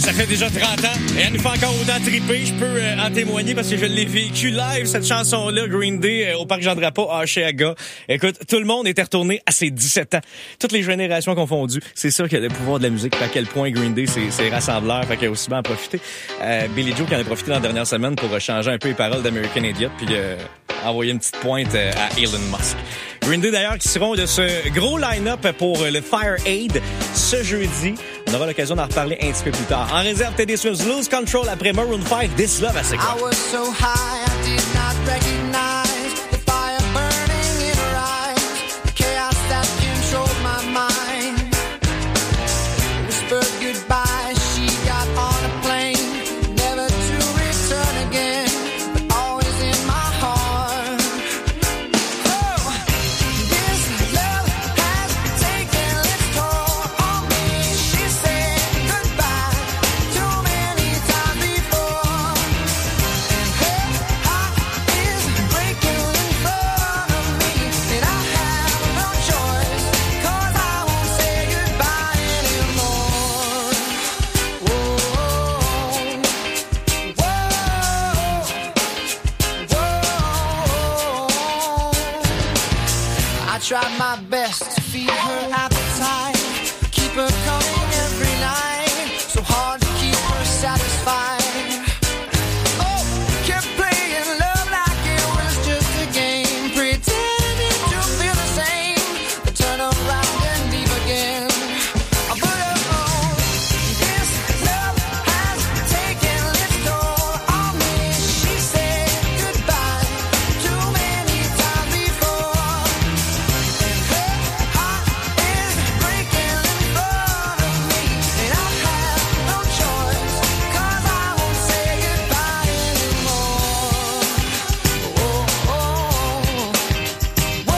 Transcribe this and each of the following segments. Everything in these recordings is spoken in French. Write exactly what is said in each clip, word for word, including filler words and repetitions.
Ça fait déjà trente ans et elle nous fait encore autant triper. Je peux euh, en témoigner parce que je l'ai vécu live, cette chanson-là, Green Day, euh, au Parc Jean-Drapeau à Oshéaga. Écoute, tout le monde était retourné à ses dix-sept ans. Toutes les générations confondues. C'est sûr qu'il y a le pouvoir de la musique, à quel point Green Day, c'est, c'est rassembleur, fait qu'il a aussi bien en profité. Euh, Billy Joe qui en a profité dans la dernière semaine pour changer un peu les paroles d'American Idiot puis euh, envoyer une petite pointe euh, à Elon Musk. Green Day, d'ailleurs, qui seront de ce gros line-up pour le Fire Aid ce jeudi. On aura l'occasion d'en reparler un petit peu plus tard. En réserve, Teddy Swims Lose Control après Maroon five, This Love à C'est quoi? I was so high, I did not recognize the fire burning in her eyes, the chaos that controlled my mind. Whispered goodbye, she got on a plane, never to return again, but always in my heart. Oh, this love has taken its toll on me. She said goodbye too many times before, and her heart is breaking in front of me, and I have no choice, 'cause I won't say goodbye anymore. Whoa, whoa, whoa. I tried my best to feed her appetite, keep her coming every night, so hard to keep her satisfied. Oh, kept playing love like it was just a game, pretending to feel the same, but turn around and leave again. But oh, this love has taken its toll on me. She said goodbye too many times before, and her heart is breaking in front of me, and I have no choice, 'cause I won't say goodbye anymore. Oh, oh, whoa,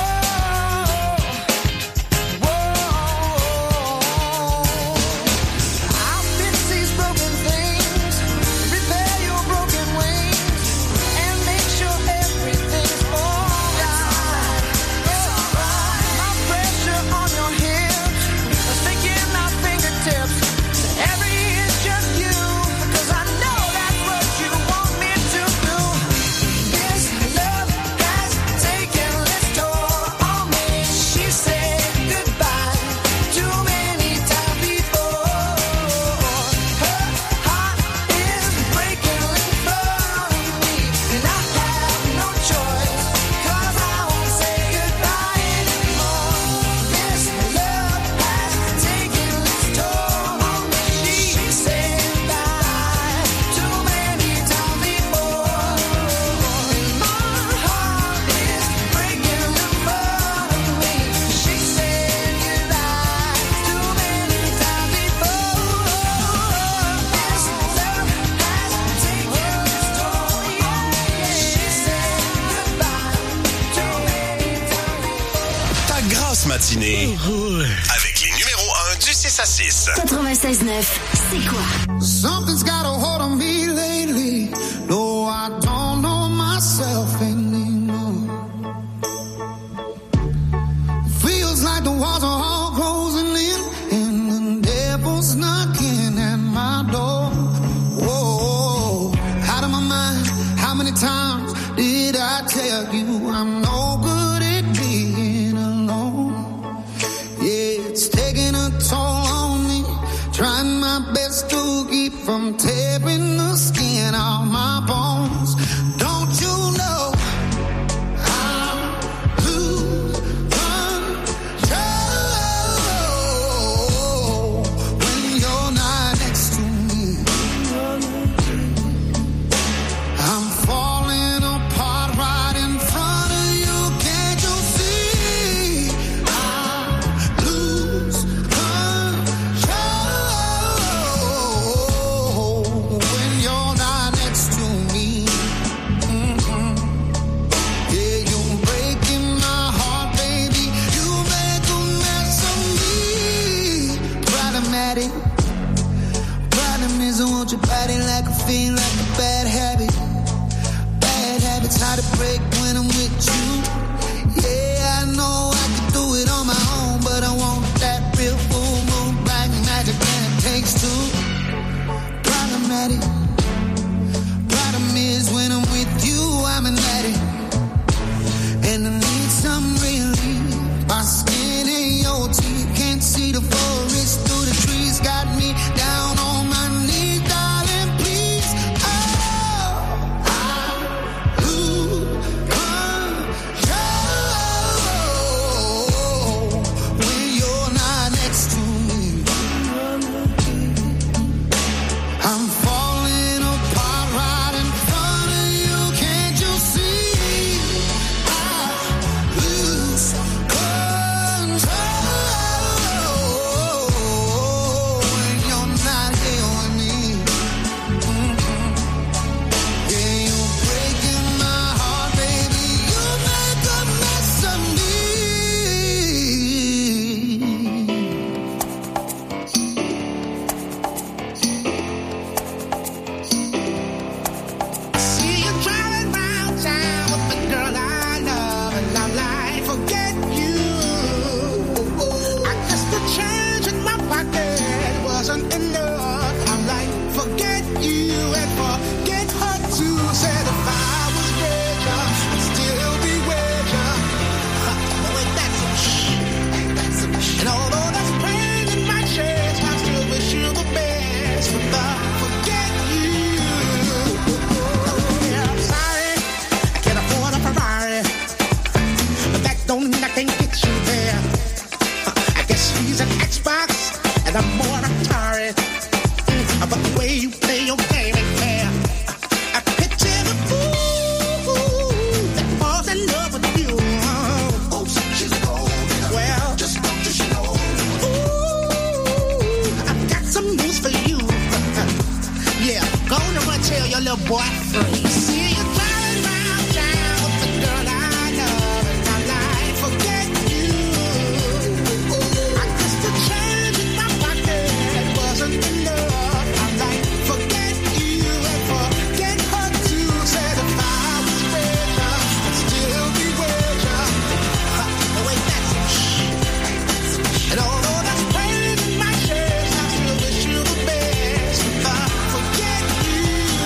whoa. I'll fix these broken things, repair your broken wings, and make sure everything's alright. My pressure on your hips, sticking my fingertips to every inch of you, 'cause I know that's what you want me to do. This love has taken its toll on me. She said goodbye too many times before. Her heart is breaking in front of me, and I have no choice, 'cause I won't say goodbye anymore. This love has taken its toll on me. She said goodbye too many times before, and my heart is breaking in front of me. She said goodbye too many times before. This love has taken its toll on me. She said goodbye too many times before. Ta grasse matinée avec les numéros un du six à six. quatre-vingt-seize neuf, c'est quoi? Something's got a hold on me lately. No, I don't know myself anymore. Feels like the walls are all closing in, and the devil's knocking at my door. Whoa, out of my mind. How many times did I tell you I'm no good at being alone? Yeah, it's taking a toll on me. Trying my best to keep from tearing the skin off my bones. Don't you know I lose control when you're not next to me? I'm falling apart right in front of you. Can't you see? I lose control when you're not next to me. Mm-hmm. Yeah, you're breaking my heart, baby. You make a mess of me. Problematic. Problem is I want your body like a fiend, like a bad habit. Bad habits hard to break when I'm with you. Yeah, I know I can do it on my own, but I want that real full moon, black magic, and it takes two. automatic. Problem is when I'm with you, I'm an addict. And I need some relief. My skin and your teeth can't see the forest through the trees. Got me down on my knees, darling, please. Oh, I lose control when you're not next to me. I'm falling apart right in front of you. Can't you see? I lose control when you're not here with me. Mm-hmm. Yeah, you're breaking my heart, baby. You make a mess of me. See you driving round town with the girl I love, and I'm like, forget you. I guess the change in my pocket wasn't enough. I'm like, forget you and forget her too. Said if I was richer, I'd still be with ya. Huh, but wait, that's some shit. And although there's pain in my chest, I still wish you the best. But the forget you. Yeah, I'm sorry, I can't afford a Ferrari, but that don't mean I can't get you there. Uh, I guess he's an Xbox, and I'm more Atari. Mm, but the way you play your game ain't fair. Uh, I picture the fool that falls in love with you. Oh, she's golden. Well, just don't you know? Ooh, I've got some news for you. Yeah, go on and run tell your little boy free. See you driving round town with the girl I love, and I'm like, forget you. I guess the change in my pocket wasn't enough. I'm like, forget you and forget her too. Said if I was richer, I'd still be with ya. Huh, but wait, that's some shit. And although there's pain in my chest, I still wish you the best. But I forget you.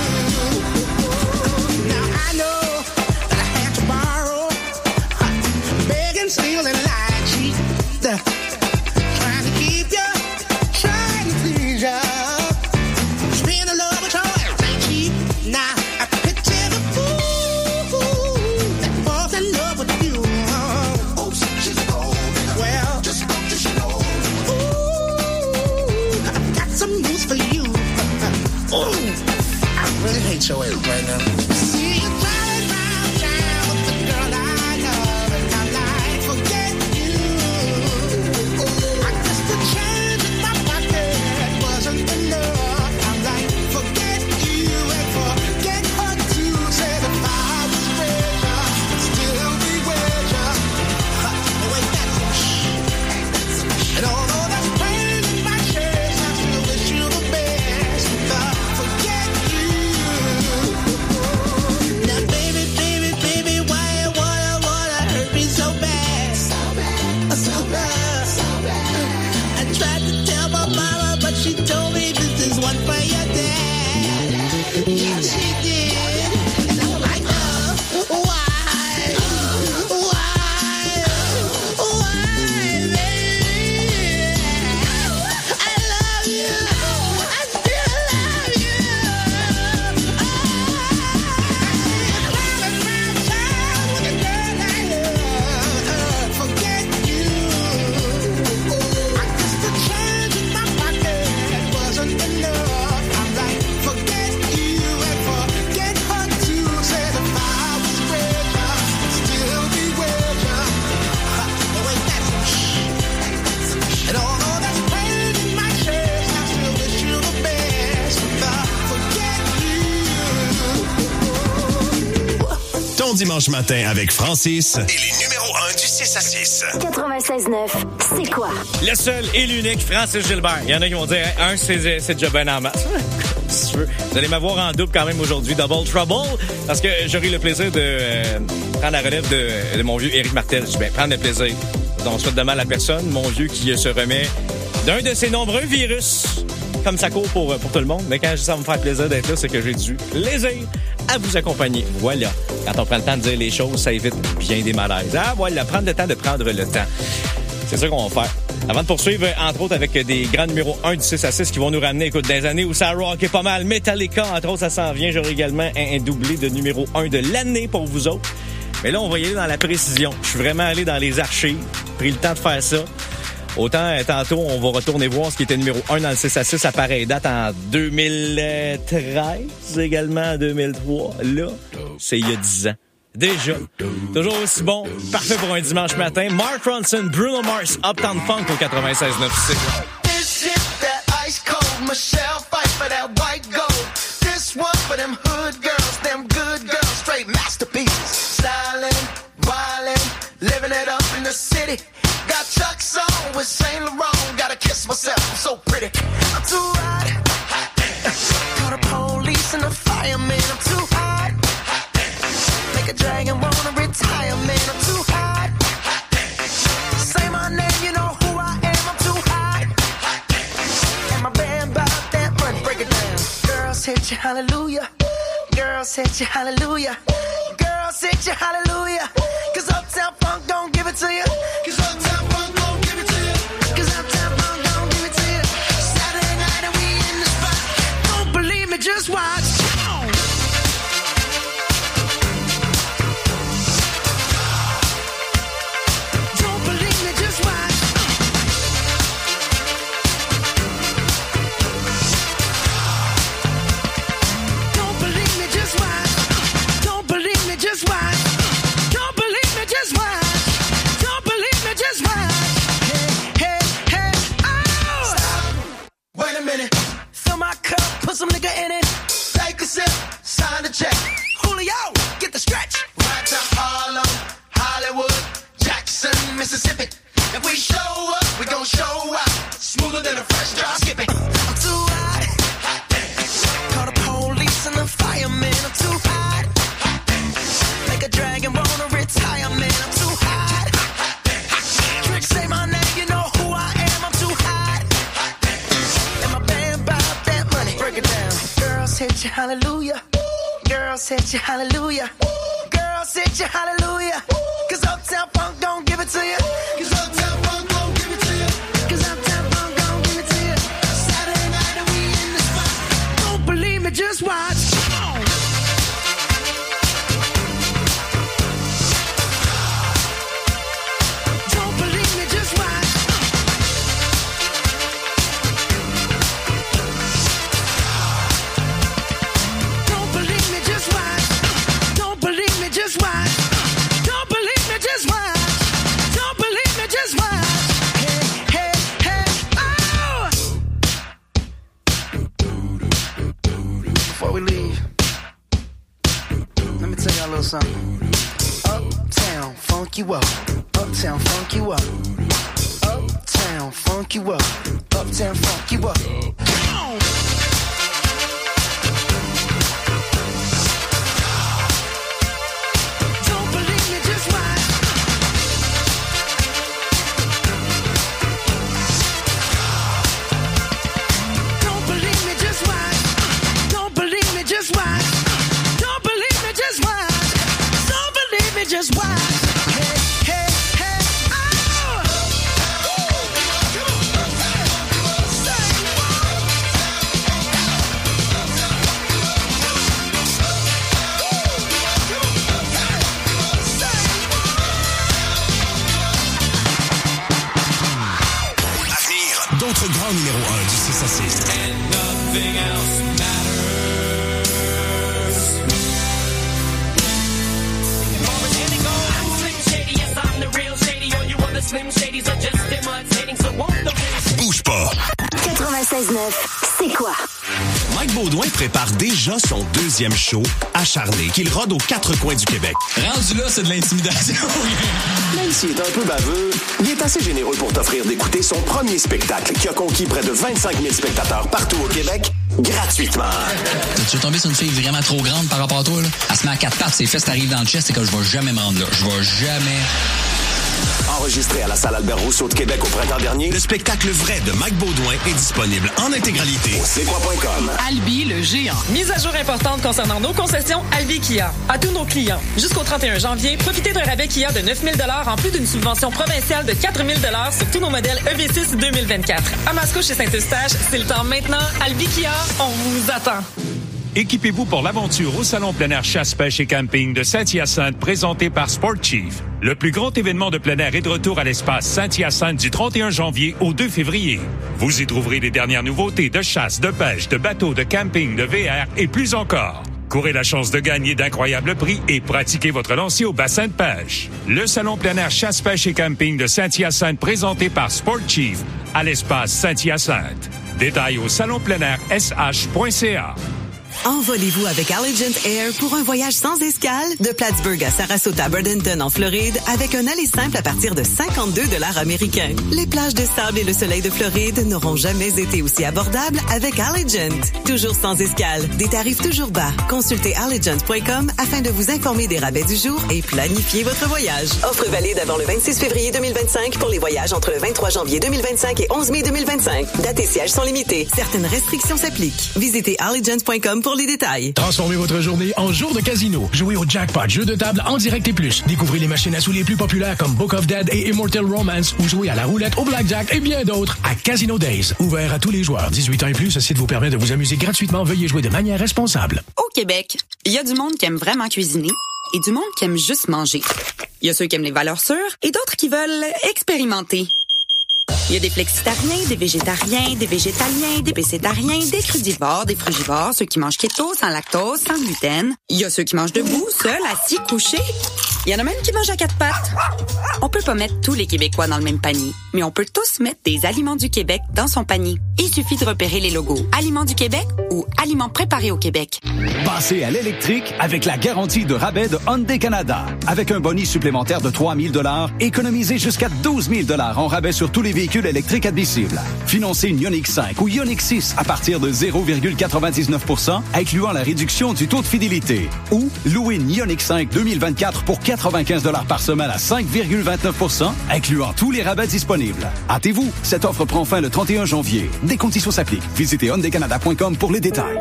Now I know that I had to borrow, huh, beg and steal and lie and cheat. Uh, Trying to keep you, trying to please you. Being in love with your ass ain't cheap. Now I picture the fool that falls in love with you. Oh, she's golden. Well, just don't you know? Ooh, I've got some news for you. Ooh, I really hate your ass right now. See you driving round town with the girl I love, and I'm like, forget you. I guess the change in my pocket wasn't enough. I'm like, forget you and forget her too. Said if I was richer, I'd still be with ya. Huh, but wait, that's some shit. And although there's pain in my chest, I still wish you the best. But I forget you. Now, baby, baby, baby, why you wanna, wanna hurt me so bad? So bad, so bad, so bad. I tried to tell my mama, but she told me this is one for your dad. Yeah, she did. And I'm like, oh, why? Why? Why, baby? I love you. I still love you. Oh, driving round town with a girl I love. Forget you. I guess the change in my pocket wasn't enough. I'm like, forget you and forget her too. Said if I was richer, I'd still be with ya. Huh, but wait, that's some shit. And although there's pain in my chest, I still wish you the best. But I forget you. Ton dimanche matin avec Francis et les numéros un du six à six. quatre-vingt-seize neuf, c'est quoi? Le seul et l'unique Francis Gilbert. Il y en a qui vont dire, un, c'est, c'est déjà ben en masse. Si tu veux. Vous allez m'avoir en double quand même aujourd'hui, Double Trouble, parce que j'aurai le plaisir de euh, prendre la relève de, de mon vieux Éric Martel. Je dis, ben, prendre le plaisir. On souhaite de mal à personne. Mon vieux qui se remet d'un de ses nombreux virus comme ça court pour, pour tout le monde. Mais quand je dis ça va me faire plaisir d'être là, c'est que j'ai du plaisir à vous accompagner. Voilà. Quand on prend le temps de dire les choses, ça évite bien des malaises. Ah, voilà, prendre le temps de prendre le temps. C'est ça qu'on va faire. Avant de poursuivre, entre autres, avec des grands numéros un du six à six qui vont nous ramener, écoute, dans les années où ça rock est pas mal. Metallica, entre autres, ça s'en vient. J'aurai également un, un doublé de numéro un de l'année pour vous autres. Mais là, on va y aller dans la précision. Je suis vraiment allé dans les archives, pris le temps de faire ça. Autant, tantôt, on va retourner voir ce qui était numéro un dans le six à six à pareille date en deux mille treize, également en deux mille trois. Là, c'est il y a dix ans. Déjà. Toujours aussi bon. Parfait pour un dimanche matin. Mark Ronson, Bruno Mars, Uptown Funk au quatre-vingt-seize neuf. This shit, that ice cold Michelle fight for that white gold. This one for them hood girls, them good girls, straight masterpieces. Stylin', wildin', living it up in the city. Got Chuck's on with Saint Laurent. Gotta kiss myself, I'm so pretty. I'm too hot. Call the police and the fireman. I'm too hot. Make a dragon wanna retire, man. I'm too hot. Say my name, you know who I am. I'm too hot. And my band bought that money. Break it down. Girls hit you, hallelujah. Girls hit you, hallelujah. Girls hit you, hallelujah. Cause Uptown Funk don't give it to you. Cause Uptown Funk don't give it to you. Cause Uptown Funk don't give it to you. Saturday night and we in the spot. Don't believe me, just watch. Don't believe me, just watch. Don't believe me, just watch. Don't believe me, just watch. Don't believe me, just watch. Don't believe me, just watch. Hey, hey, hey, oh! Stop. Wait a minute. Fill my cup, put some nigga in it. Take a sip, sign the check. Julio, get the stretch. Right to Harlem, Hollywood, Jackson, Mississippi. If we show up, we gon' show out. Smoother than a fresh drop. Skip it. I'm too hot. Call the police and the fireman. I'm too hot. Make a dragon wanna retire, man. I'm too hot. Trick, say my name, you know who I am. I'm too hot. And my band bought that money. Break it down. Girls hit you, hallelujah. Girls hit you, hallelujah. Girls hit you, hallelujah. Cause Uptown Funk don't give it to you. Cause Uptown Funk don't give it to you. Cause Uptown Funk don't give it to you. Saturday night and we in the spot. Don't believe me, just watch. Don't believe me, just watch. Don't believe me, just watch. Don't believe me, just watch. Don't believe me, just watch. Don't believe me, just watch. Hey, hey, hey, oh! Before we leave, let me tell y'all a little something. Uptown, funk you up. Uptown, funk you up. Uptown, funk you up. Uptown, funk you up. Come on! Don't believe me, just watch. Don't believe me, just watch. Don't believe me, just watch. Don't believe me, just watch. Don't believe me, just watch. Hey, hey, hey, oh! À venir, d'autres grands numéros un du six à six. And nothing else matters. Slim Shadys are just imitating, so won't the real Bouge pas. quatre-vingt-seize neuf, c'est quoi? Mike Baudouin prépare déjà son deuxième show, Acharné, qu'il rôde aux quatre coins du Québec. Rendu là, c'est de l'intimidation. Même s'il est un peu baveux, il est assez généreux pour t'offrir d'écouter son premier spectacle qui a conquis près de vingt-cinq mille spectateurs partout au Québec, gratuitement. Tu es tombé sur une fille vraiment trop grande par rapport à toi, là? Elle se met à quatre pattes, ses fesses t'arrivent dans le chest, c'est que je vais jamais me rendre là. Je vais jamais... Enregistré à la salle Albert Rousseau de Québec au printemps dernier, Le spectacle vrai de Mike Baudouin est disponible en intégralité. c'est quoi point com. Albi le géant. Mise à jour importante concernant nos concessions Albi Kia. À tous nos clients, jusqu'au trente et un janvier, profitez d'un rabais Kia de neuf mille dollars en plus d'une subvention provinciale de quatre mille dollars sur tous nos modèles E V six deux mille vingt-quatre. À Mascouche et Saint-Eustache, c'est le temps maintenant. Albi Kia, on vous attend. Équipez-vous pour l'aventure au Salon plein air chasse, pêche et camping de Saint-Hyacinthe présenté par Sport Chief. Le plus grand événement de plein air est de retour à l'espace Saint-Hyacinthe du trente et un janvier au deux février. Vous y trouverez les dernières nouveautés de chasse, de pêche, de bateaux, de camping, de V R et plus encore. Courez la chance de gagner d'incroyables prix et pratiquez votre lancer au bassin de pêche. Le Salon plein air chasse, pêche et camping de Saint-Hyacinthe présenté par Sport Chief à l'espace Saint-Hyacinthe. Détails au salon plein air s h point c a. Envolez-vous avec Allegiant Air pour un voyage sans escale de Plattsburgh à Sarasota, Bradenton en Floride avec un aller simple à partir de cinquante-deux dollars américains. Les plages de sable et le soleil de Floride n'auront jamais été aussi abordables avec Allegiant. Toujours sans escale, des tarifs toujours bas. Consultez allegiant point com afin de vous informer des rabais du jour et planifier votre voyage. Offre valide avant le vingt-six février deux mille vingt-cinq pour les voyages entre le vingt-trois janvier deux mille vingt-cinq et onze mai deux mille vingt-cinq. Date et sièges sont limités. Certaines restrictions s'appliquent. Visitez allegiant point com pour les détails. Transformez votre journée en jour de casino. Jouez au jackpot, jeu de table en direct et plus. Découvrez les machines à sous les plus populaires comme Book of Dead et Immortal Romance ou jouez à la roulette, au blackjack et bien d'autres à Casino Days. Ouvert à tous les joueurs. dix-huit ans et plus, ce site vous permet de vous amuser gratuitement. Veuillez jouer de manière responsable. Au Québec, il y a du monde qui aime vraiment cuisiner et du monde qui aime juste manger. Il y a ceux qui aiment les valeurs sûres et d'autres qui veulent expérimenter. Il y a des flexitariens, des végétariens, des végétaliens, des pécétariens, des crudivores, des frugivores, ceux qui mangent keto, sans lactose, sans gluten. Il y a ceux qui mangent debout, seuls, assis, couchés. Il y en a même qui mangent à quatre pattes. On peut pas mettre tous les Québécois dans le même panier, mais on peut tous mettre des aliments du Québec dans son panier. Il suffit de repérer les logos Aliments du Québec ou Aliments préparés au Québec. Passez à l'électrique avec la garantie de rabais de Hyundai Canada. Avec un bonus supplémentaire de trois mille dollars, économisez jusqu'à douze mille dollars en rabais sur tous les véhicules électriques admissibles. Financez une Ioniq cinq ou Ioniq six à partir de zéro virgule quatre-vingt-dix-neuf pour cent, incluant la réduction du taux de fidélité. Ou louez une Ioniq cinq deux mille vingt-quatre pour quatre-vingt-quinze dollars par semaine à cinq virgule vingt-neuf pour cent, incluant tous les rabais disponibles. Hâtez-vous, cette offre prend fin le trente et un janvier. Des conditions s'appliquent. Visitez hyundai canada point com pour les détails.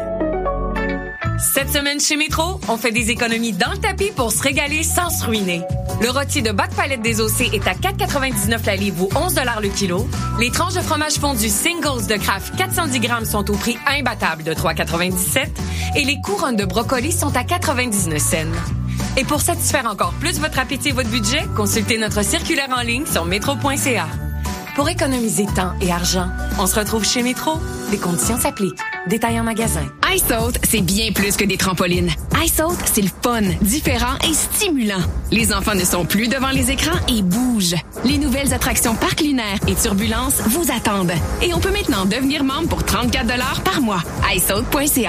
Cette semaine chez Métro, on fait des économies dans le tapis pour se régaler sans se ruiner. Le rôti de Bac Palette des O C est à quatre quatre-vingt-dix-neuf la livre ou onze dollars le kilo. Les tranches de fromage fondu Singles de Kraft quatre cent dix grammes sont au prix imbattable de trois quatre-vingt-dix-sept et les couronnes de brocoli sont à quatre-vingt-dix-neuf cents. Et pour satisfaire encore plus votre appétit et votre budget, consultez notre circulaire en ligne sur métro point c a. Pour économiser temps et argent, on se retrouve chez Métro. Les conditions s'appliquent. Détail en magasin. iSaute, c'est bien plus que des trampolines. iSaute, c'est le fun, différent et stimulant. Les enfants ne sont plus devant les écrans et bougent. Les nouvelles attractions Parc Lunaire et Turbulence vous attendent. Et on peut maintenant devenir membre pour trente-quatre dollars par mois. i saute point c a.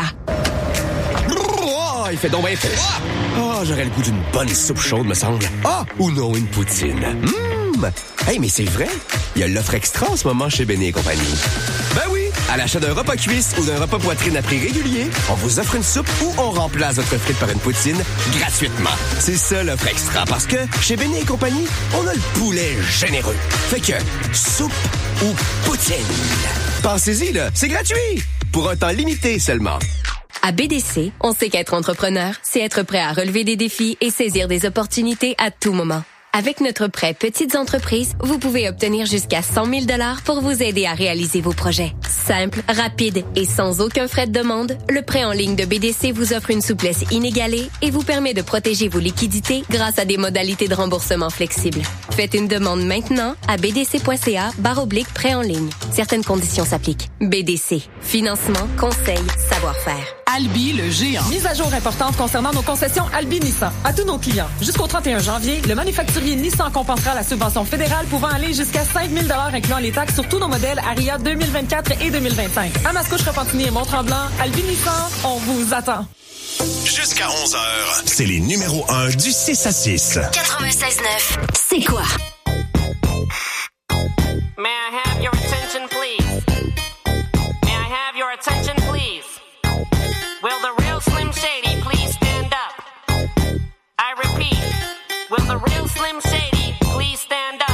Oh, il fait donc bien froid. Oh, j'aurais le goût d'une bonne soupe chaude, me semble. Ah, ou non, une poutine. Hum! Hey, mais c'est vrai, il y a l'offre extra en ce moment chez Benny et compagnie. Ben oui, à l'achat d'un repas cuisse ou d'un repas poitrine à prix régulier, on vous offre une soupe ou on remplace votre frite par une poutine gratuitement. C'est ça l'offre extra, parce que chez Benny et compagnie, on a le poulet généreux. Fait que, soupe ou poutine. Pensez-y, là, c'est gratuit! Pour un temps limité seulement. À B D C, on sait qu'être entrepreneur, c'est être prêt à relever des défis et saisir des opportunités à tout moment. Avec notre prêt Petites entreprises, vous pouvez obtenir jusqu'à cent mille dollars pour vous aider à réaliser vos projets. Simple, rapide et sans aucun frais de demande, le prêt en ligne de B D C vous offre une souplesse inégalée et vous permet de protéger vos liquidités grâce à des modalités de remboursement flexibles. Faites une demande maintenant à b d c point c a barre oblique prêt en ligne. Certaines conditions s'appliquent. B D C. Financement, conseil, savoir-faire. Albi le géant. Mise à jour importante concernant nos concessions Albi Nissan. À tous nos clients, jusqu'au trente et un janvier, le manufacturier Nissan compensera la subvention fédérale pouvant aller jusqu'à cinq mille dollars incluant les taxes sur tous nos modèles Aria deux mille vingt-quatre et deux mille vingt-cinq. À Mascouche, Repentigny et Mont-Tremblant, Albi Nissan, on vous attend. Jusqu'à onze heures, c'est les numéros un du six à six. quatre-vingt-seize neuf, c'est quoi? May I have your attention, please? May I have your attention, please? Will the real Slim Shady please stand up? I repeat, will the real Slim Shady please stand up?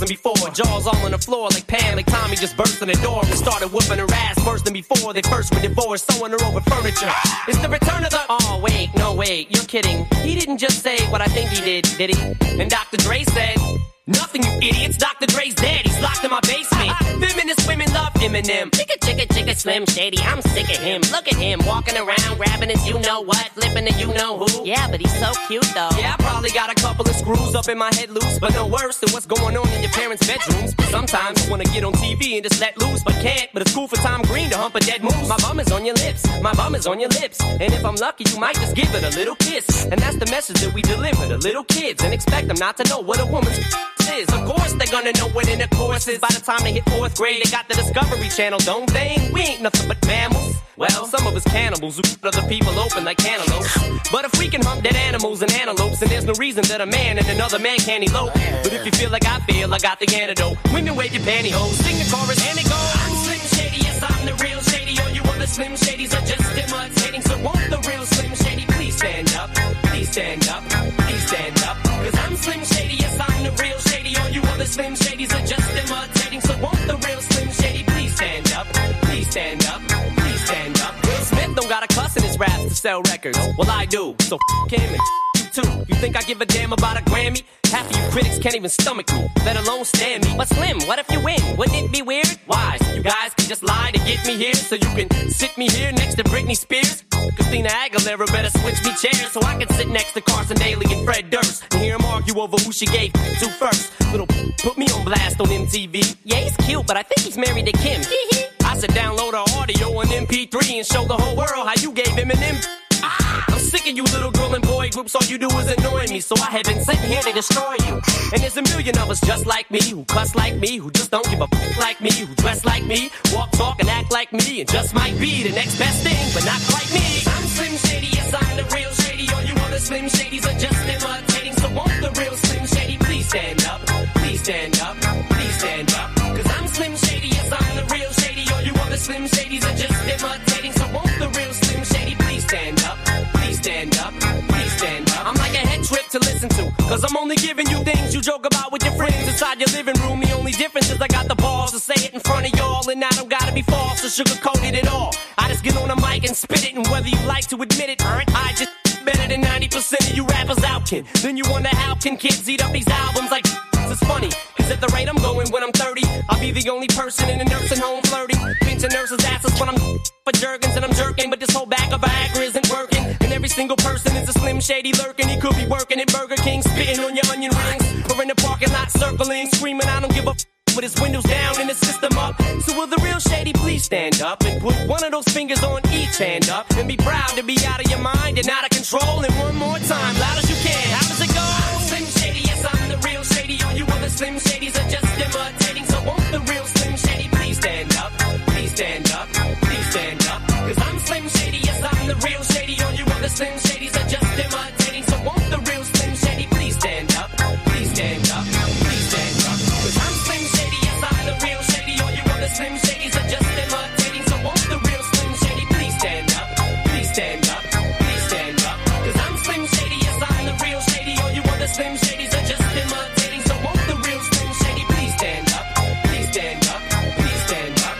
than before. Jaws all on the floor like Pam, like Tommy just burst in the door and started whooping her ass worse than before. They first were divorced, sewing her over furniture. It's the return of the... Oh, wait, no, wait, you're kidding. He didn't just say what I think he did, did he? And Doctor Dre said... Nothing, you idiots. Doctor Dre's dead. He's locked in my basement. Feminist women love Eminem. Chicka, chicka, chicka, Slim Shady. I'm sick of him. Look at him walking around, grabbing his you-know-what, flipping the you-know-who. Yeah, but he's so cute, though. Yeah, I probably got a couple of screws up in my head loose, but no worse than what's going on in your parents' bedrooms. Sometimes I wanna get on T V and just let loose, but can't. But it's cool for Tom Green to hump a dead moose. My bum is on your lips. My bum is on your lips. And if I'm lucky, you might just give it a little kiss. And that's the message that we deliver to little kids and expect them not to know what a woman's is. Of course they're gonna know what intercourse is. By the time they hit fourth grade, they got the Discovery Channel, don't they? We ain't nothing but mammals. Well, some of us cannibals who cut other people open like cantaloupes. But if we can hump dead animals and antelopes, then there's no reason that a man and another man can't elope. But if you feel like I feel, I got the antidote. Women wave your pantyhose, sing the chorus, and it goes. I'm Slim Shady, yes, I'm the real Shady. All you other Slim Shadys are just imitating. So won't the real Slim Shady please stand up? Please stand up, please stand up. Cause I'm Slim Shady, yes, I'm the real Shady. All you other Slim Shadys are just imitating. So won't the real Slim Shady please stand up? Please stand up, please stand up. Will Smith don't got a cuss in his raps to sell records. Well, I do, so f*** him and you too. You think I give a damn about a Grammy? Half of you critics can't even stomach me, let alone stand me. But Slim, what if you win? Wouldn't it be weird? Why? So you guys can just lie to get me here, so you can sit me here next to Britney Spears? Christina Aguilera better switch me chairs so I can sit next to Carson Daly and Fred Durst and hear them argue over who she gave to first. Little put me on blast on M T V. Yeah, he's cute, but I think he's married to Kim. I should download our audio on M P three and show the whole world how you gave him an M. I'm sick of you little girl and boy groups, all you do is annoy me. So I have been sitting here to destroy you. And there's a million of us just like me, who cuss like me, who just don't give a f*** like me, who dress like me, walk, talk, and act like me, and just might be the next best thing, but not quite me. I'm Slim Shady, yes, I'm the real Shady. All you other Slim Shadys are just imitating. So won't the real Slim Shady please stand up? Please stand up, please stand up. Cause I'm Slim Shady, yes, I'm the real Shady. All you other Slim Shadys are just imitating. So won't the real Slim Shady please stand up? Please stand up, please stand up. I'm like a head trip to listen to, cause I'm only giving you things you joke about with your friends inside your living room. The only difference is I got the balls to say it in front of y'all, and I don't gotta be false or sugarcoat it at all. I just get on a mic and spit it, and whether you like to admit it, I just better than ninety percent of you rappers out, kid. Then you wonder how can kids eat up these albums like it's funny, cause at the rate I'm going when I'm thirty, I'll be the only person in a nursing home flirting, pinching nurses' asses when I'm for Jergens and I'm jerking, but this whole bag of Viagra isn't working, and every single person is a Slim Shady lurking. He could be working at Burger King, spitting on your onion rings, or in the parking lot circling, screaming I don't give a f*** with his windows down and his system up. So will the real Shady please stand up and put one of those fingers on each hand up and be proud to be out of your mind and out of control. And one more time, loud as you can, how does it go? I'm Slim Shady, yes, I'm the real Shady. All you other Slim Shadys are just imitating. So won't the real Slim Shady please stand up? Please stand up, please stand up. Cause I'm Slim Shady, yes, I'm the real Shady. All you other Slim Shadys are just imitating. So won't the real Slim Shady please stand up? Please stand up, please stand up. Cause I'm Slim Shady, yes, I'm the real Shady. All you other Slim Shadys are just imitating. So won't the real Slim Shady please stand up? Please stand up, please stand up. Cause I'm Slim Shady, yes, I'm the real Shady. All you other Slim Shadys are just imitating. So won't the real Slim Shady please stand up? Please stand up, please stand up.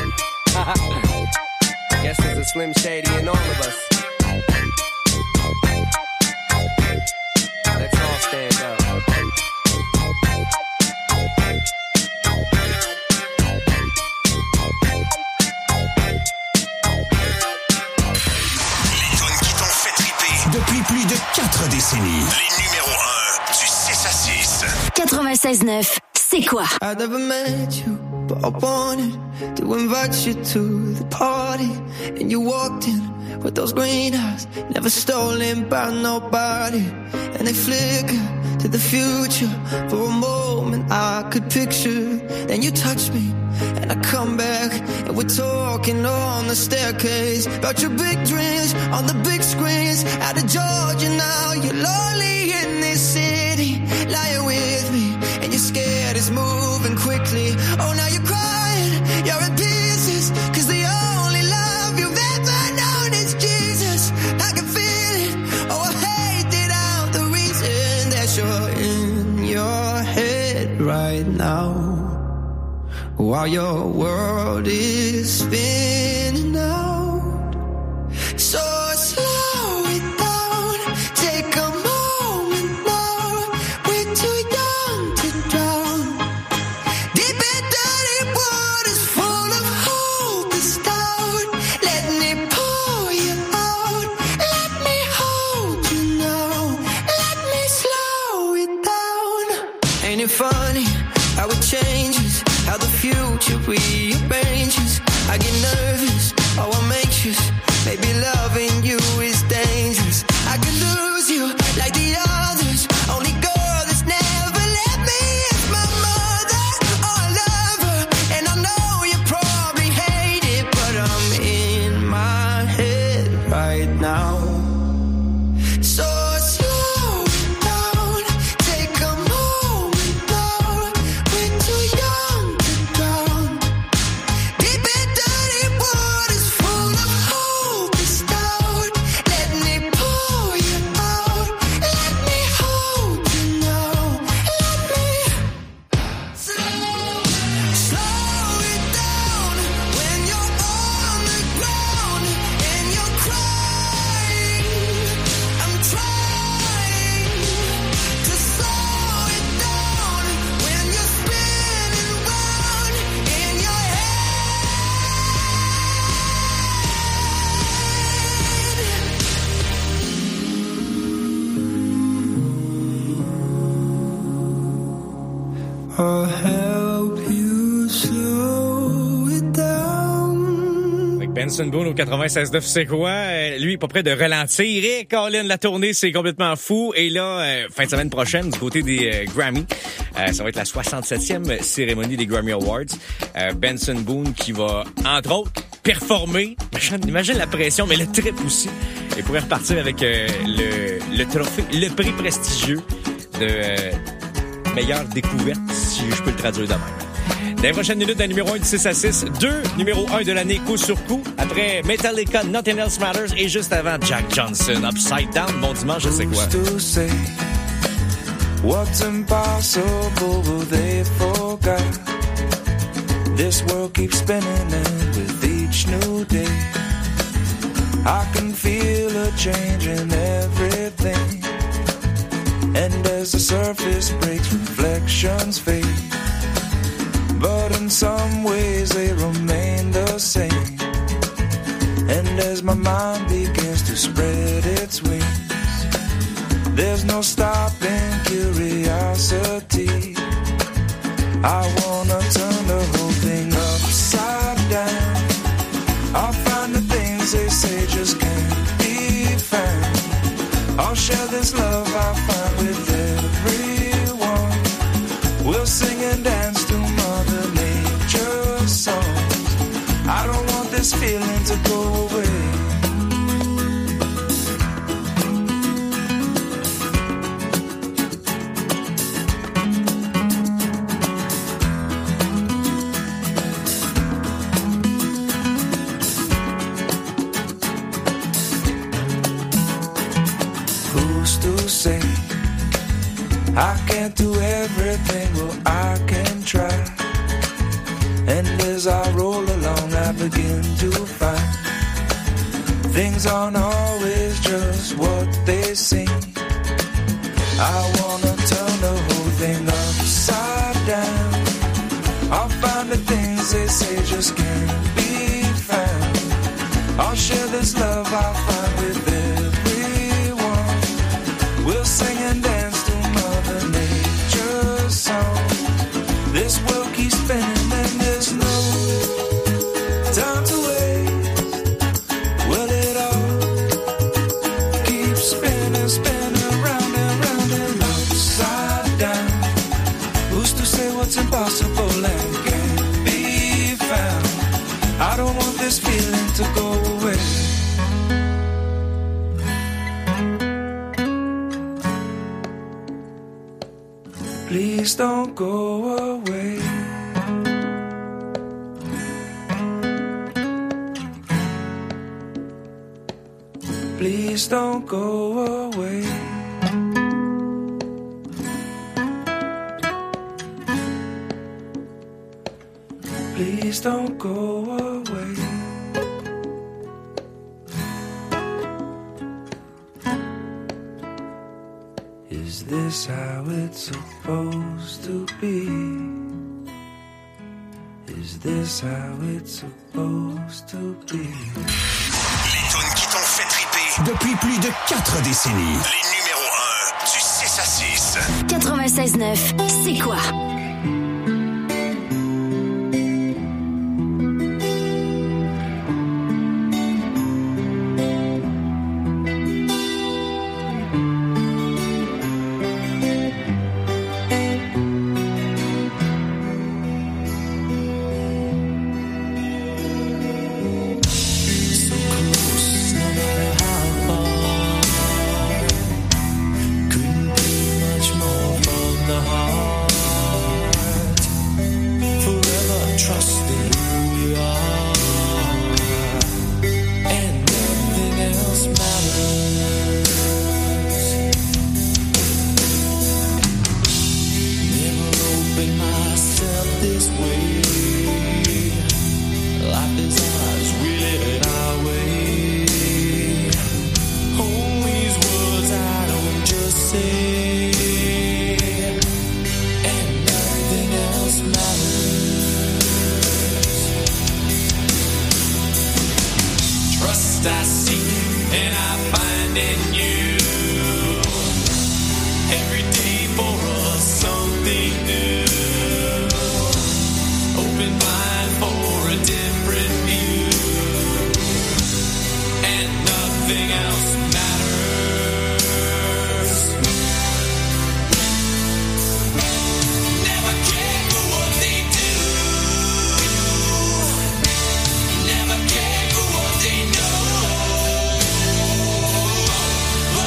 Guess there's a Slim Shady in all of us. Let's all stand up. Depuis plus de quatre décennies. Les numéros un du six à six. quatre-vingt-seize neuf, c'est quoi? I never met you, but I wanted to invite you to the party. And you walked in with those green eyes, never stolen by nobody. And they flicker to the future. For a moment I could picture. Then you touch me and I come back, and we're talking on the staircase about your big dreams on the big screens. Out of Georgia now, you're lonely in this city, lying with me, and you're scared it's moving quickly. Oh, now you're crying, you're in pieces, cause the only love you've ever known is Jesus. I can feel it, oh, I hate that I'm the reason that you're in your head right now. while your world is spinning out. So slow it down, take a moment now. We're too young to drown. Deep and dirty waters full of hope is down. Let me pull you out. Let me hold you now. Let me slow it down. Ain't it funny how it changes, how the future rearranges? I get nervous, oh I'm anxious. Maybe loving you is dangerous. I could lose you like the others. Only girl that's never left me is my mother or a lover. And I know you probably hate it, but I'm in my head right now. So slow it down, take a moment now. We're too young to drown. Deep and dirty waters full of hope is down. Let me pull you out. Let me hold you now. Let me slow it down when you're on the ground and you're crying. I'm trying to slow it down when you're spinning round in your head. I'll help you slow it down. Avec Benson Boone au quatre-vingt-seize neuf, c'est quoi? Euh, lui, pas près de ralentir. Et Colin, la tournée, c'est complètement fou. Et là, euh, fin de semaine prochaine, du côté des euh, Grammy, euh, ça va être la soixante-septième cérémonie des Grammy Awards. Euh, Benson Boone qui va, entre autres, performer. Imagine, imagine la pression, mais le trip aussi. Et pourrait repartir avec euh, le, le trophée, le prix prestigieux de euh, meilleure découverte, si je peux le traduire de même. Dans les prochaines minutes, d'un numéro un du six à six, deux numéro un de l'année coup sur coup. Après Metallica, Nothing Else Matters. Et juste avant, Jack Johnson, Upside Down. Bon dimanche, je sais quoi. Who's to say what's impossible will they forget? This world keeps spinning and with each new day I can feel a change in everything. And as the surface breaks, reflections fade. But in some ways they remain the same. And as my mind begins to spread its wings, there's no stopping curiosity. I wanna turn the whole thing upside down. I'll find the things they say just can't be found. I'll share this love I find with everyone. We'll sing and dance to Mother Nature's songs. I don't want this feeling to go away. Say I can't do everything, well I can try. And as I roll along I begin to find things aren't always just what they seem. I wanna turn the whole thing upside down. I'll find the things they say just can't be found. I'll share this love I find with everyone. We'll sing and dance to Mother Nature's song. This world keeps spinning and there's no time to waste. Well, it all keeps spinning, spinning round and round and upside down. Who's to say what's impossible and can't be found? I don't want this feeling to go away. Please don't go away. Please don't go away. Please don't go away. Is this how it's supposed to be? Is this how it's supposed to be? Les tunes qui t'ont fait triper depuis plus de quatre décennies. Les numéros un du six à six. quatre-vingt-seize neuf, c'est quoi? Never care for what they know.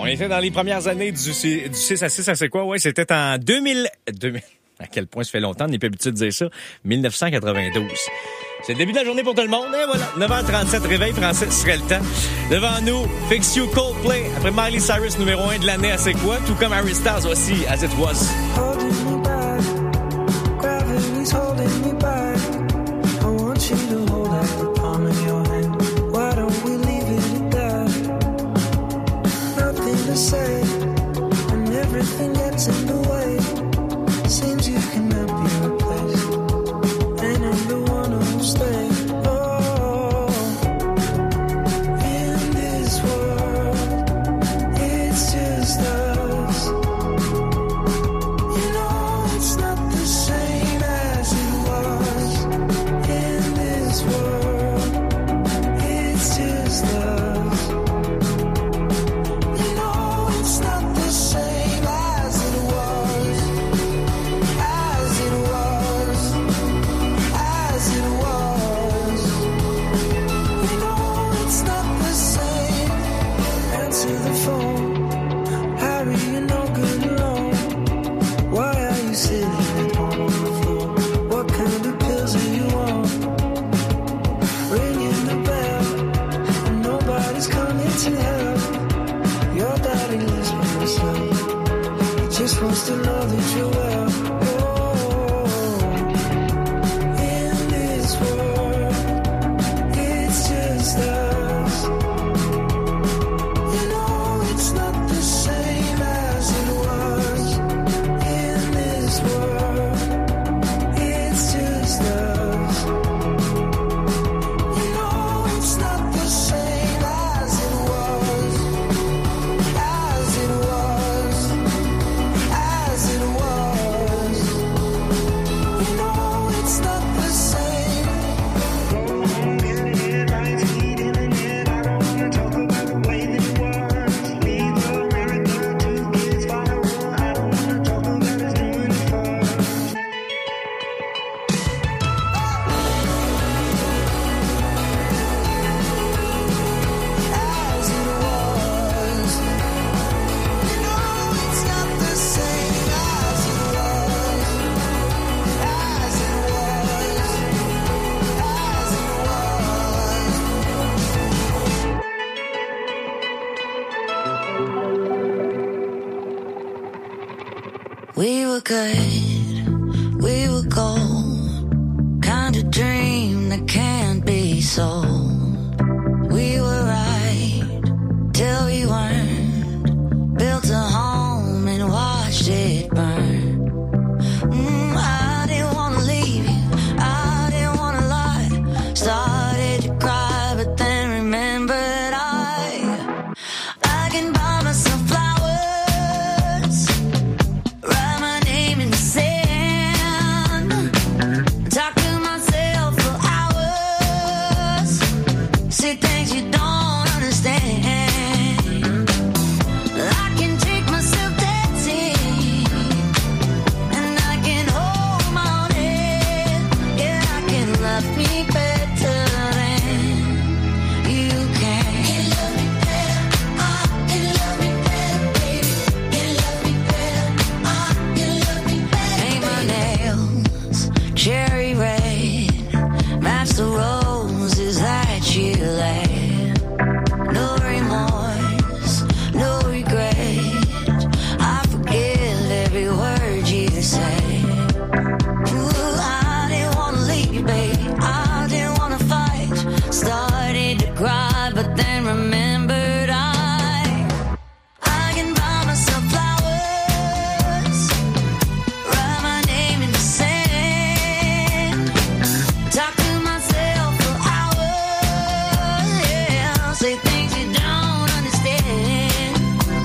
On était dans les premières années du, du six à six, ça c'est quoi? Ouais, c'était en deux mille... deux mille... À quel point ça fait longtemps, on n'est pas habitué de dire ça. dix-neuf cent quatre-vingt-douze. C'est le début de la journée pour tout le monde. Et voilà, neuf heures trente-sept, réveil français, ce serait le temps. Devant nous, Fix You Coldplay. Après Miley Cyrus, numéro un de l'année, à C'est quoi? Tout comme Harry Styles aussi, As It Was. Holding me back, gravity's holding me back. I want you to hold out the palm of your hand. Why don't we leave it at that? Nothing to say, and everything gets in the way. Seems you cannot be replaced, and I'm the one who'll stay. Oh, in this world, it's just us. You know it's not the same as it was. In this world, it's just us. You know it's not the same as it was. As it was, as it was. You know it's not the same. Answer the phone, Harry, you're no good alone. Why are you sitting at home on the floor? What kind of pills are you on? Ringing the bell, and nobody's coming to help. Your daddy lives by himself. He just wants to know that you're well. In this world, it's just us. You know it's not the same as it was. In this world, it's just us. You know it's not the same as it was. As it was. As it was. You know it's not the same. Headlights heating in it. I don't wanna talk about the way that it was. Leave America, two kids follow. I don't wanna talk about us doing it first. As it was. You know it's not the same as it was. As it was. As it was. We were good, we were gold, kind of dream that can't be sold. We were right till we weren't, built a home and watched it burn. Mm, I didn't wanna leave you, I didn't wanna lie. Started to cry, but then remembered I I can buy myself flowers, write my name in the sand, talk to myself for hours, say things you don't understand. I can take myself dancing, and I can hold my own head. Yeah, I can love me better than you can. Can love me better, I can love me better, baby. Can love me better, I can love me better. Paint my nails cherry red, match the roses that you laid. No remorse, no regret. I forgive every word you say. Ooh, I didn't wanna leave, baby. I didn't wanna fight. Started to cry, but then remembered I I can buy myself flowers, write my name in the sand, talk to myself for hours. Yeah, say things you don't understand.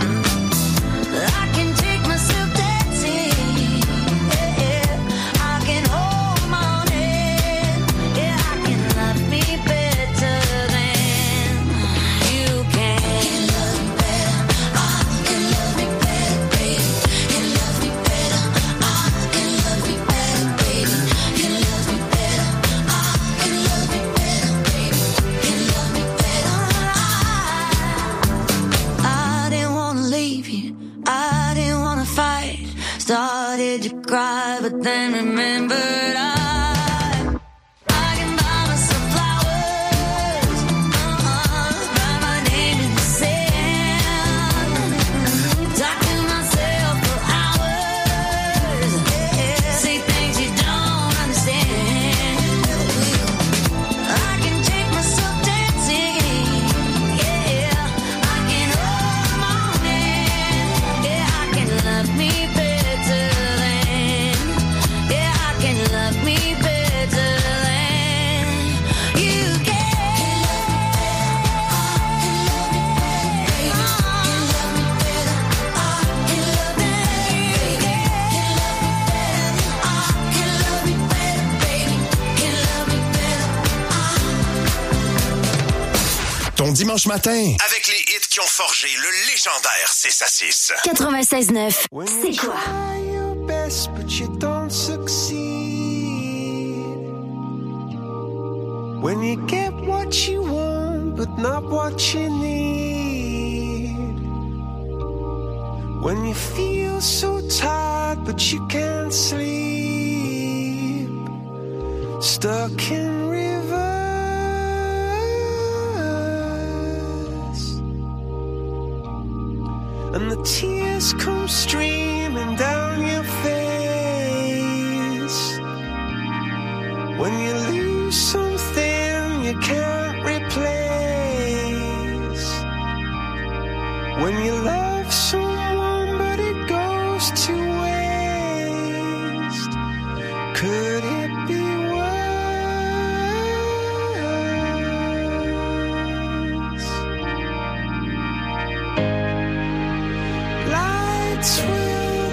I can take myself dancing. Yeah, I can hold my own head. Yeah, I can love me better than you can. Can love me better, I can love did you cry? But then remembered I, I can buy myself flowers, uh-uh, write my name in the sand, talk to myself for hours, yeah, say things you don't understand. I can take myself dancing, yeah, I can hold my hand, yeah, I can love me better than, yeah, I can love me better than you can. Ton dimanche matin, avec les hits qui ont forgé le légendaire six à six. quatre-vingt-seize neuf, c'est quoi? Try your best, but you don't succeed. When you get what you want, but not what you need. When you feel so tired, but you can't sleep. Stuck in reverse. And the tears come streaming down your face. When you lose something you can't replace. When you love someone but it goes to waste. Could it be lights will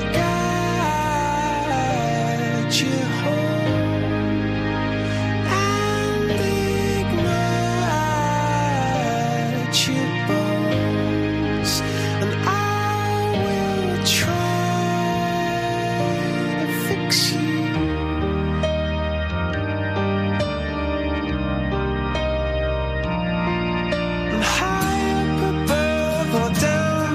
guide you home and ignite your bones, and I will try to fix you. And high up above or down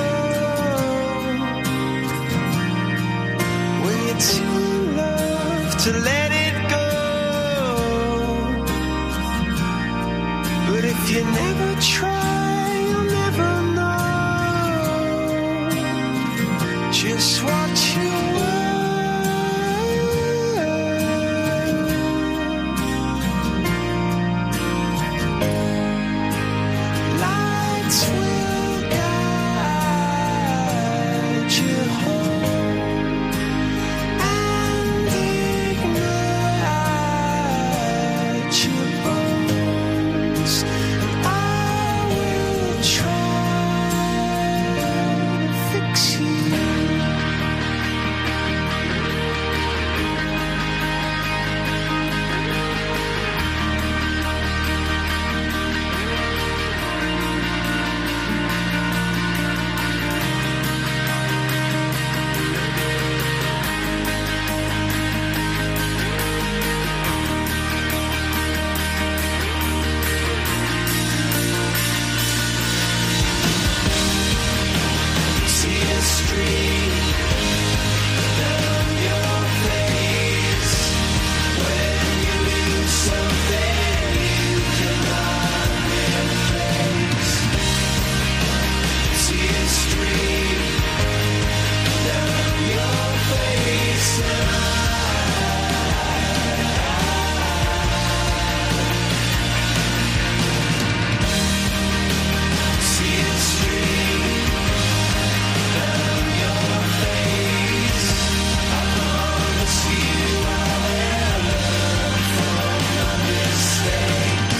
to love, to let it go. But if you never try, you'll never know just what you want. Lights will guide you home.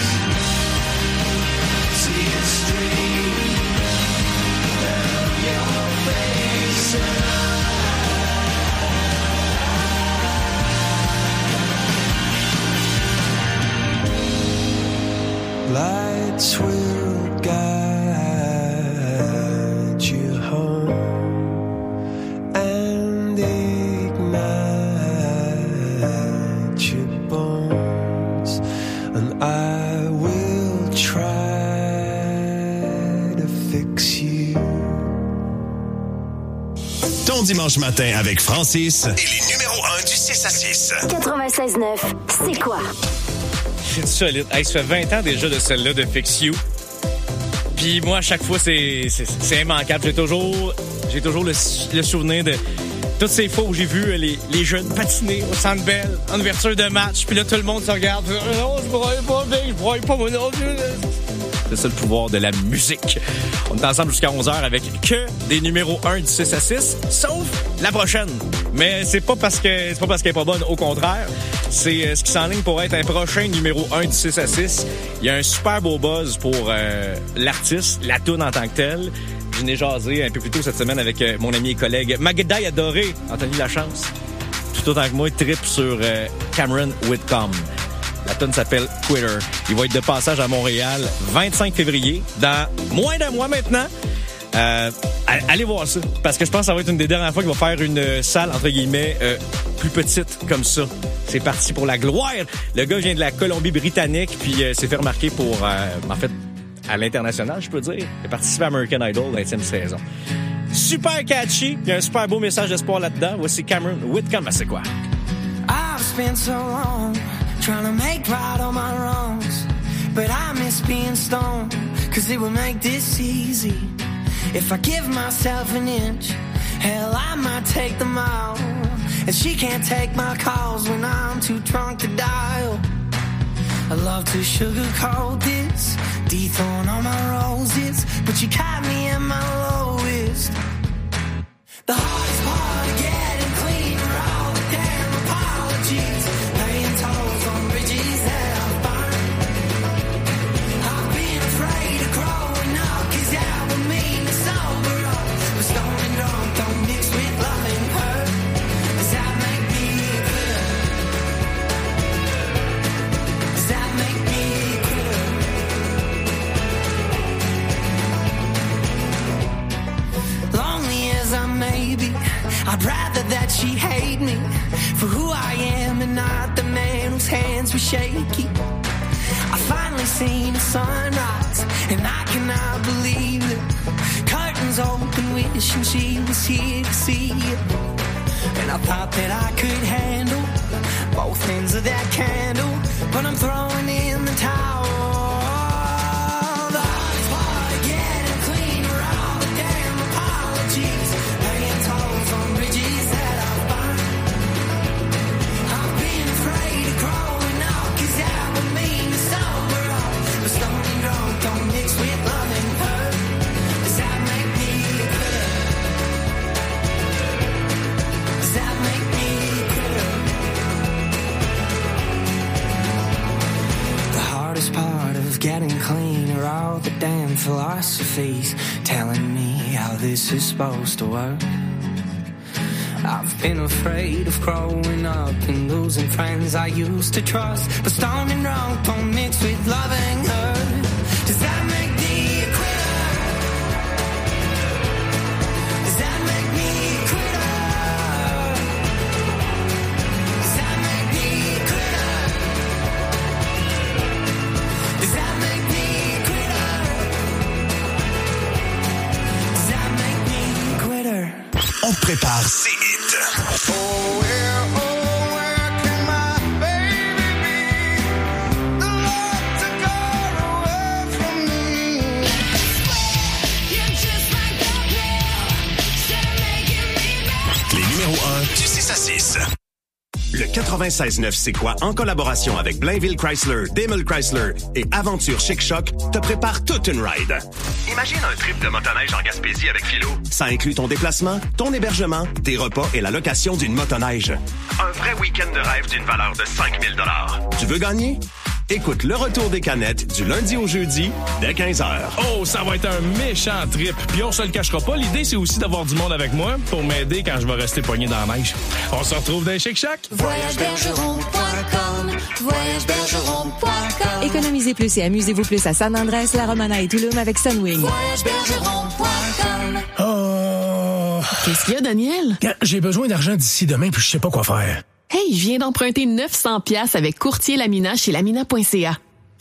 Your ton dimanche matin avec Francis et les numéros un du six à six. quatre-vingt-seize neuf, c'est quoi? C'est solide. Hey, ça fait vingt ans déjà de celle-là de Fix You. Puis moi, à chaque fois, c'est, c'est, c'est immanquable. J'ai toujours, j'ai toujours le, le souvenir de toutes ces fois où j'ai vu les, les jeunes patiner au Centre Bell, en ouverture de match. Puis là, tout le monde se regarde. Non, je broye pas, je broye pas, moi non. C'est ça le pouvoir de la musique. On est ensemble jusqu'à onze heures avec que des numéros un du six à six, sauf la prochaine. Mais c'est pas parce que c'est pas parce qu'elle est pas bonne, au contraire. C'est euh, ce qui s'enligne pour être un prochain numéro un du six à six. Il y a un super beau buzz pour euh, l'artiste, la toune en tant que telle. Je n'ai jasé un peu plus tôt cette semaine avec euh, mon ami et collègue Magaday adoré, Anthony Lachance. Tout autant que moi, trip sur euh, Cameron Whitcomb. La tune s'appelle Quitter. Il va être de passage à Montréal vingt-cinq février, dans moins d'un mois maintenant. Euh, allez voir ça, parce que je pense que ça va être une des dernières fois qu'il va faire une salle, entre guillemets, euh, plus petite comme ça. C'est parti pour la gloire. Le gars vient de la Colombie-Britannique, puis euh, s'est fait remarquer pour, euh, en fait, à l'international, je peux dire. Il a participé à American Idol dans la vingtième saison. Super catchy. Il y a un super beau message d'espoir là-dedans. Voici Cameron Whitcomb. C'est quoi? I've spent so long trying to make right all my wrongs, but I miss being stoned, cause it would make this easy. If I give myself an inch, hell, I might take the mile. And she can't take my calls when I'm too drunk to dial. I love to sugarcoat this, dethorn all my roses, but you caught me at my lowest. The hardest part of getting clean are all the damn apologies, paying tolls on bridges that I've burned. I've been afraid of growing up, cause that would mean to sober up. But stone and drunk don't mix with love and hurt. Does that make me a quitter? Does that make me a quitter? Lonely as I may be, I'd rather that she hate me for who I am and not the man whose hands were shaky. I finally seen the sunrise and I cannot believe it. Curtains open, wishing she was here to see it. And I thought that I could handle both ends of that candle, but I'm throwing in the towel. The hardest part of getting clean are all the damn apologies, paying tolls on bridges that I've burned. I've been afraid of growing up, cause that would mean to sober up. But stone and drunk don't mix with love and hurt. Does that make me a quitter? Does that make me a quitter? The hardest part of getting clean are all the damn philosophies telling me how this is supposed to work. I've been afraid of growing up and losing friends I used to trust, but stone and drunk don't mix with love and hurt. Does that make me a quitter? Does that make me a quitter? Does that make me a quitter? Does that make me a quitter? Does that make me a quitter? On te prépare ces hits. Les numéros un du six à six. Le quatre-vingt-seize neuf C'est quoi, en collaboration avec Blainville Chrysler, Daimler Chrysler et Aventure Chic Choc, te prépare toute une ride. Imagine un trip de motoneige en Gaspésie avec Philo. Ça inclut ton déplacement, ton hébergement, tes repas et la location d'une motoneige. Un vrai week-end de rêve d'une valeur de cinq mille dollars. Tu veux gagner? Écoute le retour des canettes du lundi au jeudi dès quinze heures. Oh, ça va être un méchant trip. Puis on se le cachera pas, l'idée c'est aussi d'avoir du monde avec moi pour m'aider quand je vais rester pogné dans la neige. On se retrouve dans les Chic Choc. voyage bergeron point com voyage bergeron point com Économisez plus et amusez-vous plus à San Andrés, La Romana et Tulum avec Sunwing. voyage bergeron point com Oh... Qu'est-ce qu'il y a, Daniel? J'ai besoin d'argent d'ici demain puis je sais pas quoi faire. Hey, je viens d'emprunter neuf cents piastres avec Courtier Lamina chez lamina point c a.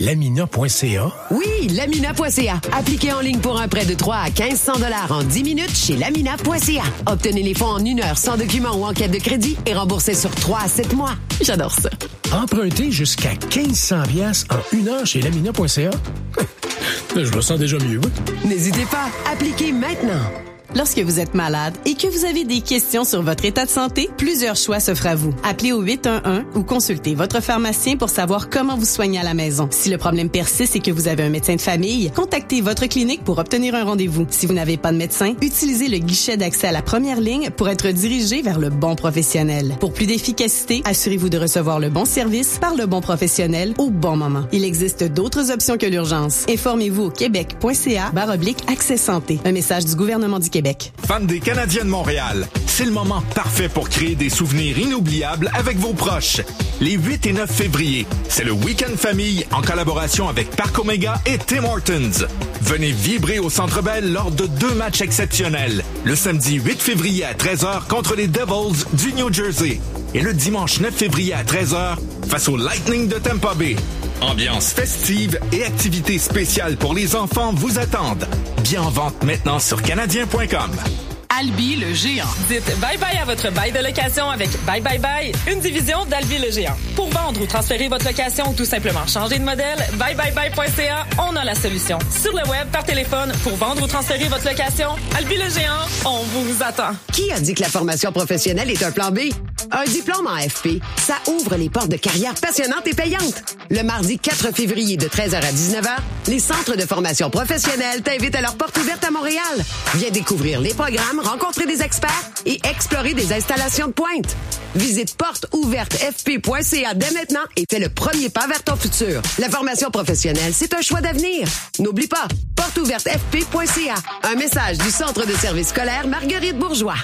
lamina point c a? Oui, lamina point c a. Appliquez en ligne pour un prêt de trois à mille cinq cents dollars en dix minutes chez lamina point c a. Obtenez les fonds en une heure sans document ou enquête de crédit et remboursez sur trois à sept mois. J'adore ça. Empruntez jusqu'à mille cinq cents dollars en une heure chez lamina point c a? Je me sens déjà mieux. N'hésitez pas, appliquez maintenant. Lorsque vous êtes malade et que vous avez des questions sur votre état de santé, plusieurs choix s'offrent à vous. Appelez au huit un un ou consultez votre pharmacien pour savoir comment vous soigner à la maison. Si le problème persiste et que vous avez un médecin de famille, contactez votre clinique pour obtenir un rendez-vous. Si vous n'avez pas de médecin, utilisez le guichet d'accès à la première ligne pour être dirigé vers le bon professionnel. Pour plus d'efficacité, assurez-vous de recevoir le bon service par le bon professionnel au bon moment. Il existe d'autres options que l'urgence. Informez-vous au québec point c a barre oblique accès santé. Un message du gouvernement du Québec. Fans des Canadiens de Montréal, c'est le moment parfait pour créer des souvenirs inoubliables avec vos proches. Les huit et neuf février, c'est le Week-end Famille en collaboration avec Parc Omega et Tim Hortons. Venez vibrer au Centre Bell lors de deux matchs exceptionnels. Le samedi huit février à treize heures contre les Devils du New Jersey et le dimanche neuf février à treize heures face au Lightning de Tampa Bay. Ambiance festive et activités spéciales pour les enfants vous attendent. Bien en vente maintenant sur canadien point com. Albi le géant. Dites bye-bye à votre bail de location avec Bye Bye Bye, une division d'Albi le géant. Pour vendre ou transférer votre location ou tout simplement changer de modèle, bye bye bye point c a, on a la solution. Sur le web, par téléphone, pour vendre ou transférer votre location, Albi le géant, on vous attend. Qui a dit que la formation professionnelle est un plan B? Un diplôme en F P, ça ouvre les portes de carrières passionnantes et payantes. Le mardi quatre février de treize heures à dix-neuf heures, les centres de formation professionnelle t'invitent à leur porte ouverte à Montréal. Viens découvrir les programmes, rencontrer des experts et explorer des installations de pointe. Visite porte ouverte f p point c a dès maintenant et fais le premier pas vers ton futur. La formation professionnelle, c'est un choix d'avenir. N'oublie pas, porte ouverte f p point c a. Un message du Centre de services scolaires Marguerite Bourgeois.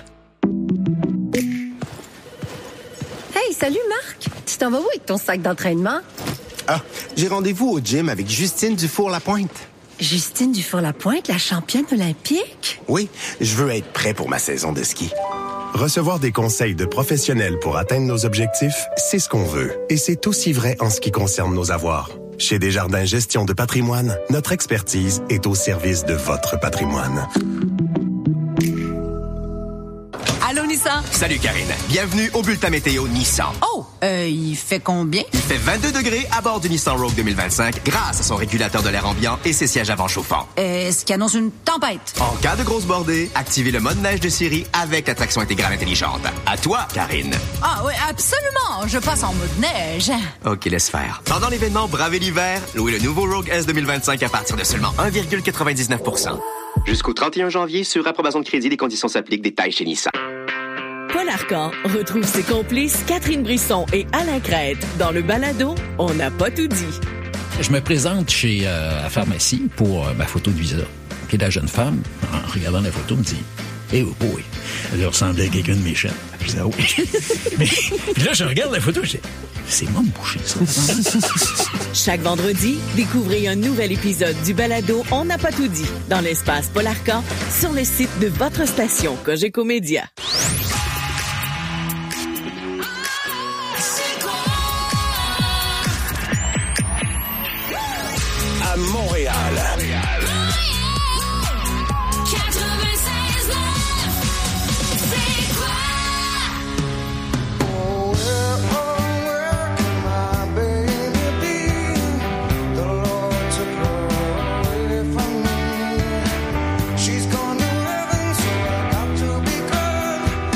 Hey, salut Marc! Tu t'en vas où avec ton sac d'entraînement? Ah, j'ai rendez-vous au gym avec Justine Dufour-Lapointe. Justine Dufour-Lapointe, la championne olympique? Oui, je veux être prêt pour ma saison de ski. Recevoir des conseils de professionnels pour atteindre nos objectifs, c'est ce qu'on veut. Et c'est aussi vrai en ce qui concerne nos avoirs. Chez Desjardins Gestion de patrimoine, notre expertise est au service de votre patrimoine. Allô, Nissan? Salut, Karine. Bienvenue au bulletin météo Nissan. Oh, euh, il fait combien? Il fait vingt-deux degrés à bord du Nissan Rogue deux mille vingt-cinq grâce à son régulateur de l'air ambiant et ses sièges avant chauffants. Est-ce qu'il annonce une tempête? En cas de grosse bordée, activez le mode neige de Siri avec la traction intégrale intelligente. À toi, Karine. Ah oui, absolument. Je passe en mode neige. OK, laisse faire. Pendant l'événement Bravez l'hiver, louez le nouveau Rogue S deux mille vingt-cinq à partir de seulement un virgule quatre-vingt-dix-neuf pour cent. Jusqu'au trente et un janvier, sur approbation de crédit, les conditions s'appliquent. Détails chez Nissan. Paul Arcan retrouve ses complices Catherine Brisson et Alain Crête dans le balado On n'a pas tout dit. Je me présente chez euh, la pharmacie pour euh, ma photo de visa. Puis la jeune femme, en regardant la photo, me dit « Eh oh boy, elle ressemblait à quelqu'un de méchant. » Je dis « Ah oui. » Mais puis là, je regarde la photo, je dis « C'est moi me boucher, ça. » Chaque vendredi, découvrez un nouvel épisode du balado On n'a pas tout dit dans l'espace Paul Arcan sur le site de votre station Cogeco Média. À Montréal. She's gone to heaven, so I got to be good.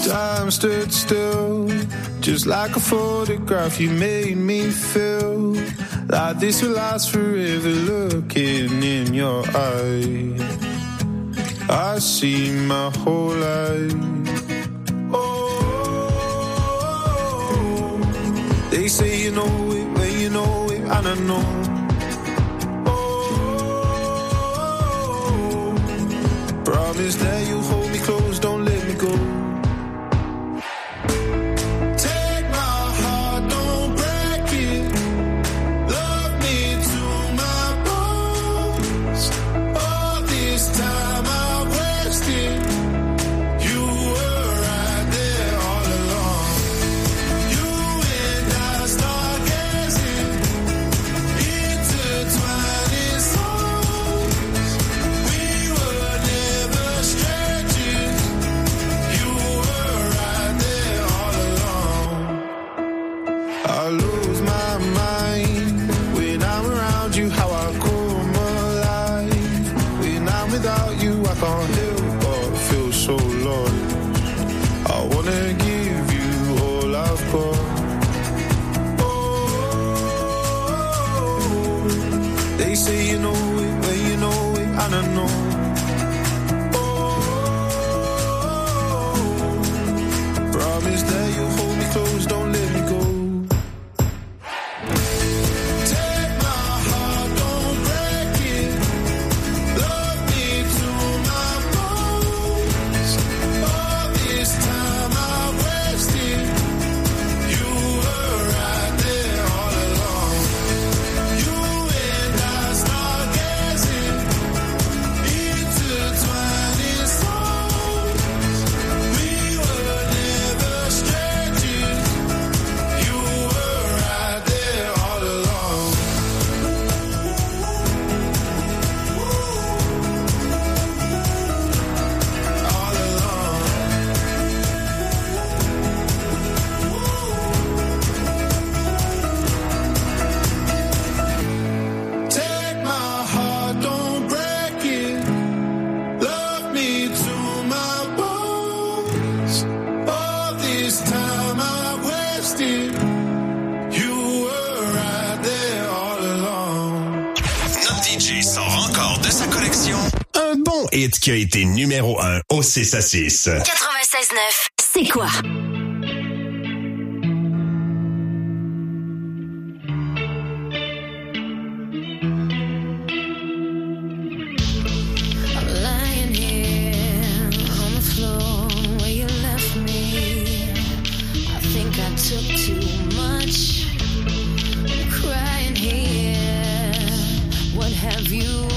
Time stood still, just like a photograph. You made me feel like this will last forever. Looking in your eyes, I see my whole life. Oh, they say you know it when you know it, and I know. Oh, promise that you'll hold me close, don't let me go. Say you know it, when you know it, and I know. Oh, promise that you'll hold me close, don't let me go. Take my heart, don't break it. Love me to my bones. All this time I wasted, you were right there all along. You and I hit qui a été numéro un au six à six. quatre-vingt-seize neuf, c'est quoi? Have you